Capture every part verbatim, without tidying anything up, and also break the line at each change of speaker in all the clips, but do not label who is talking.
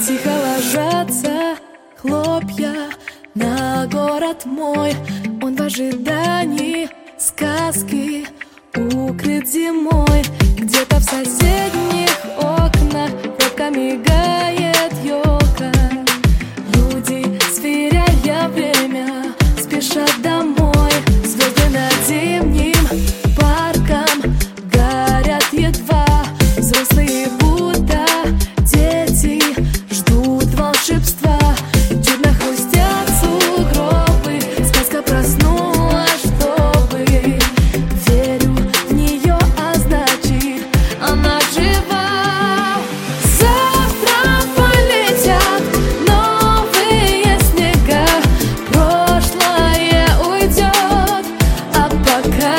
Тихо ложатся хлопья на город мой. Он в ожидании сказки укрыт зимой. Где-то в соседних окнах робко мигает елка. Люди, сверяя время, спешат домой. Звезды над зимним парком горят едва. Взрослые будто дети ждут волшебства. Чудно хрустят сугробы, сказка проснулась, чтобы. Верю в нее, а значит, она жива. Завтра полетят новые снега, прошлое уйдет, а пока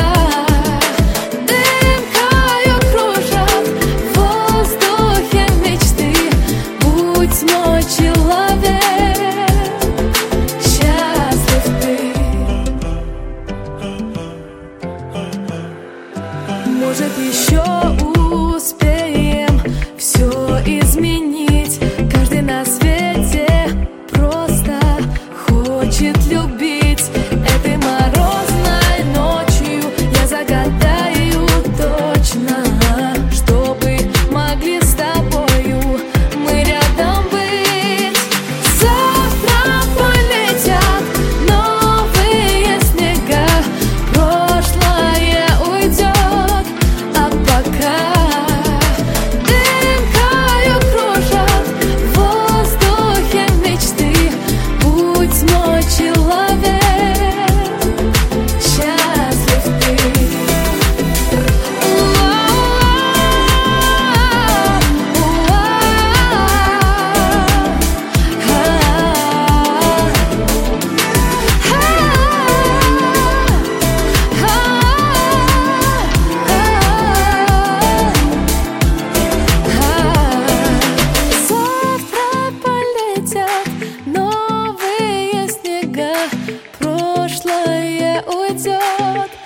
дымкою кружат в воздухе мечты. Будь мой человек, счастлив ты. Может, еще успеем все изменить. Каждый на свете просто хочет любить. Этой морозной ночью я загадаю точно, чтобы могли с тобою мы рядом быть. Завтра полетят новые снега, прошлое уйдет, а пока дымкою кружат в воздухе мечты. Будь мой человек, счастлив ты. Завтра полетят новые снега, прошлое уйдет,